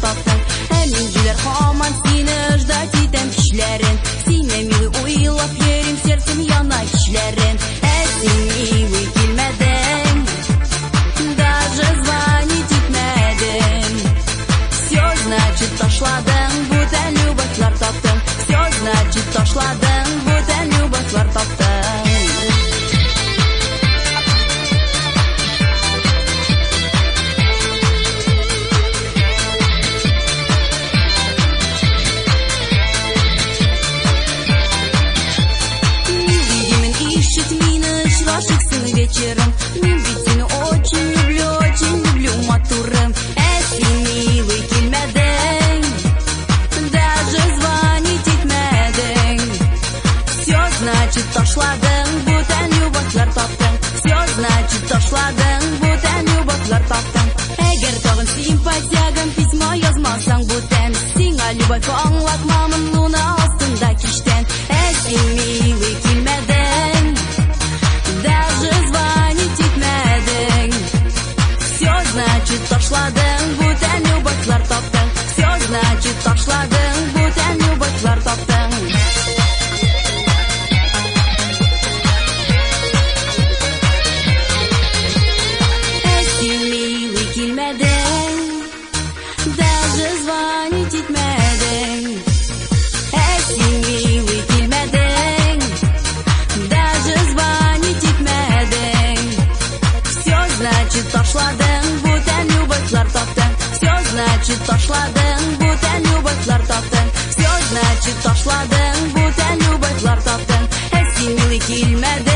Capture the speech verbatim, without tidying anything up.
таптың. Әмин жилер хаман сені ждать итем кишләрен. Сине милый уйлап йөрим, сердцем яна кишләрен. Ә син милый килмәдең, даже звонить итмәдең. Все значит ташладың, бүтән любовьлар таптың. Все значит ташладың, бүтән любовьлар таптың. Вечером. Мин ведь сені очень люблю, очень люблю, матурым. Ә син милый килмәдең, даже звонить итмәдең. Все значит ташладың, бүтән любовьлар таптың. Все значит ташладың, бүтән любовьлар таптың. Әгәр тагын симпатиягым письма язмасаң бүтән, сиңа любовь аңлатмамын луна астында киштән. Ә син милый килмәдең, даже звонить итмәдең. Все значит ташладың, бүтән любовьлар таптың. Все значит ташладың, бүтән любовьлар таптың. Ә син милый килмәдең, даже звонить итмәдең. Ә син милый килмәдең, даже звонить итмәдең. Все значит ташладың, бүтән любовьлар таптың. Все значит ташладың, бүтән любовьлар таптың. Все значит ташладың, бүтән любовьлар таптың. Ә син милый килмәдең.